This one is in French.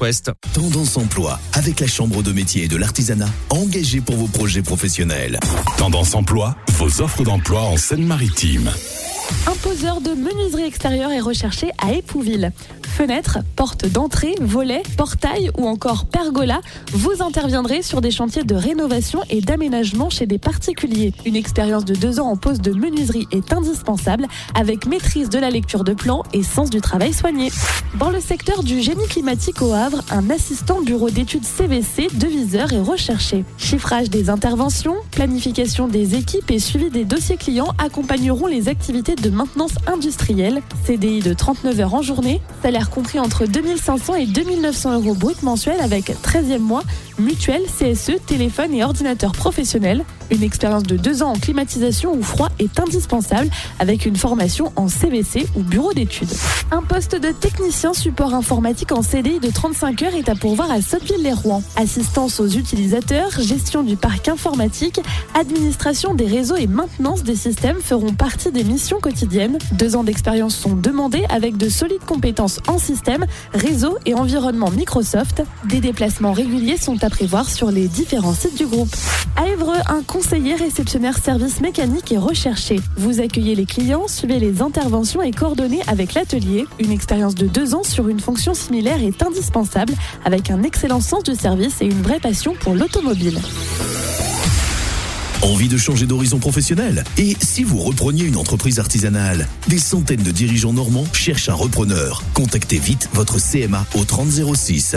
Ouest. Tendance Emploi, avec la Chambre de métier et de l'artisanat, engagée pour vos projets professionnels. Tendance Emploi, vos offres d'emploi en Seine-Maritime. Un poseur de menuiserie extérieure est recherché à Épouville. Fenêtres, portes d'entrée, volets, portails ou encore pergola, vous interviendrez sur des chantiers de rénovation et d'aménagement chez des particuliers. Une expérience de 2 ans en poste de menuiserie est indispensable, avec maîtrise de la lecture de plans et sens du travail soigné. Dans le secteur du génie climatique au Havre, un assistant bureau d'études CVC deviseur est recherché. Chiffrage des interventions, planification des équipes et suivi des dossiers clients accompagneront les activités de maintenance industrielle. CDI de 39 heures en journée, salaire compris entre 2500 et 2900 € brut mensuels avec 13e mois, mutuelle, CSE, téléphone et ordinateur professionnel. Une expérience de 2 ans en climatisation ou froid est indispensable avec une formation en CVC ou bureau d'études. Un poste de technicien support informatique en CDI de 35 heures est à pourvoir à Sotteville-les-Rouen. Assistance aux utilisateurs, gestion du parc informatique, administration des réseaux et maintenance des systèmes feront partie des missions quotidiennes. 2 ans d'expérience sont demandés avec de solides compétences en système, réseau et environnement Microsoft. Des déplacements réguliers sont à prévoir sur les différents sites du groupe. À Évreux, un conseiller réceptionnaire service mécanique est recherché. Vous accueillez les clients, suivez les interventions et coordonnez avec l'atelier. Une expérience de 2 ans sur une fonction similaire est indispensable avec un excellent sens du service et une vraie passion pour l'automobile. Envie de changer d'horizon professionnel? Et si vous repreniez une entreprise artisanale? Des centaines de dirigeants normands cherchent un repreneur. Contactez vite votre CMA au 30 06.